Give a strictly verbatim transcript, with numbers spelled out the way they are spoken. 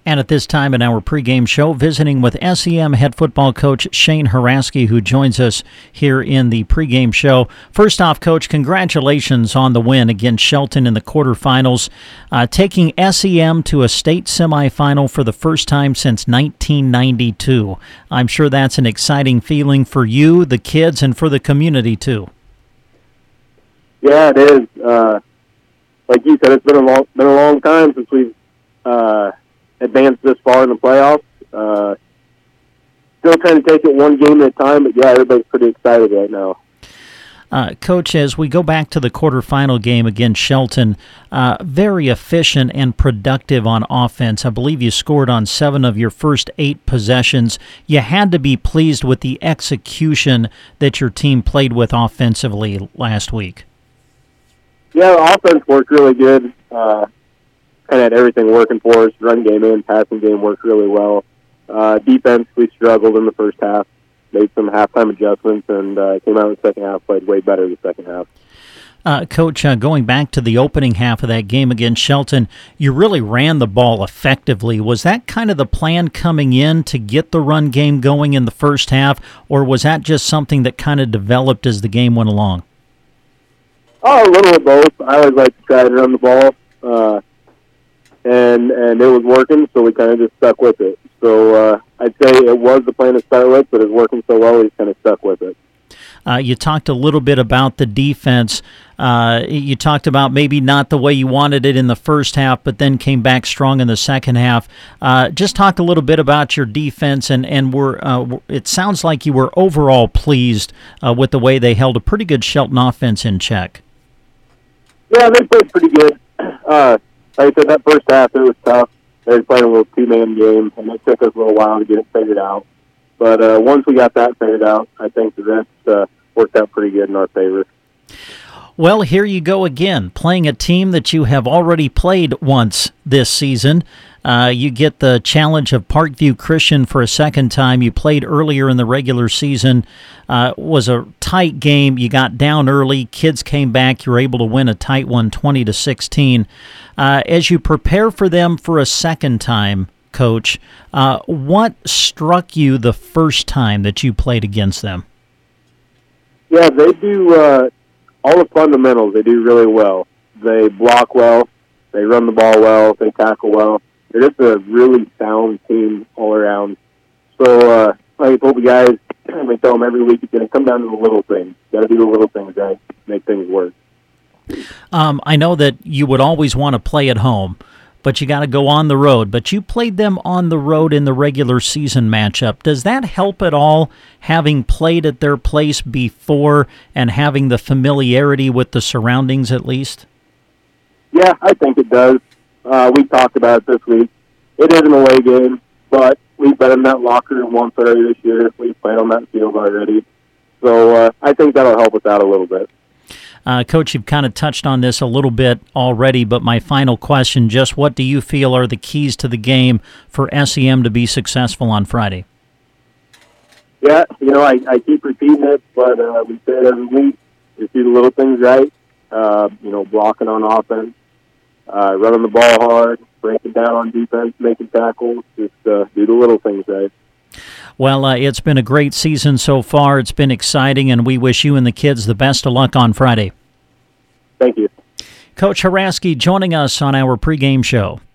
And at this time in our pregame show, visiting with S E M head football coach Shane Haraski, who joins us here in the pregame show. First off, Coach, congratulations on the win against Shelton in the quarterfinals, uh, taking S E M to a state semifinal for the first time since nineteen ninety-two. I'm sure that's an exciting feeling for you, the kids, and for the community, too. Yeah, it is. Uh, like you said, it's been a long, been a long time since we've uh, advanced this far in the playoffs. Uh, still trying to take it one game at a time, but yeah, everybody's pretty excited right now. Uh, Coach, as we go back to the quarterfinal game against Shelton, uh, very efficient and productive on offense. I believe you scored on seven of your first eight possessions. You had to be pleased with the execution that your team played with offensively last week. Yeah, the offense worked really good. Uh, kind of had everything working for us. Run game and passing game worked really well. Uh, defense, we struggled in the first half. Made some halftime adjustments, and uh, came out in the second half, played way better the second half. Uh, Coach, uh, going back to the opening half of that game against Shelton, you really ran the ball effectively. Was that kind of the plan coming in to get the run game going in the first half, or was that just something that kind of developed as the game went along? Oh, a little of both. I always like to try to run the ball, uh, and and it was working, so we kind of just stuck with it. So uh, I'd say it was the plan to start with, but it's working so well, we kind of stuck with it. Uh, you talked a little bit about the defense. Uh, you talked about maybe not the way you wanted it in the first half, but then came back strong in the second half. Uh, just talk a little bit about your defense, and, and we're, uh, it sounds like you were overall pleased uh, with the way they held a pretty good Shelton offense in check. Yeah, they played pretty good. Uh, like I said, that first half, it was tough. They were playing a little two-man game, and it took us a little while to get it figured out. But uh, once we got that figured out, I think the rest uh, worked out pretty good in our favor. Well, here you go again, playing a team that you have already played once this season. Uh, you get the challenge of Parkview Christian for a second time. You played earlier in the regular season. Uh, was a tight game. You got down early. Kids came back. You were able to win a tight one, twenty to sixteen. Uh, as you prepare for them for a second time, Coach, uh, what struck you the first time that you played against them? Yeah, they do uh, all the fundamentals. They do really well. They block well. They run the ball well. They tackle well. They're just a really sound team all around. So, uh, like I told the guys, we tell them every week, it's going to come down to the little things. Got to do the little things, right? Make things work. Um, I know that you would always want to play at home, but you got to go on the road. But you played them on the road in the regular season matchup. Does that help at all, having played at their place before and having the familiarity with the surroundings at least? Yeah, I think it does. Uh, we talked about it this week. It is an away game, but we've been in that locker room once already this year. We've played on that field already. So uh, I think that'll help us out a little bit. Uh, Coach, you've kind of touched on this a little bit already, but my final question, just what do you feel are the keys to the game for S E M to be successful on Friday? Yeah, you know, I, I keep repeating it, but uh, we say it every week. Just do the little things right, uh, you know, blocking on offense, uh, running the ball hard, breaking down on defense, making tackles, just uh, do the little things right. Well, uh, it's been a great season so far. It's been exciting, and we wish you and the kids the best of luck on Friday. Thank you. Coach Haraski joining us on our pregame show.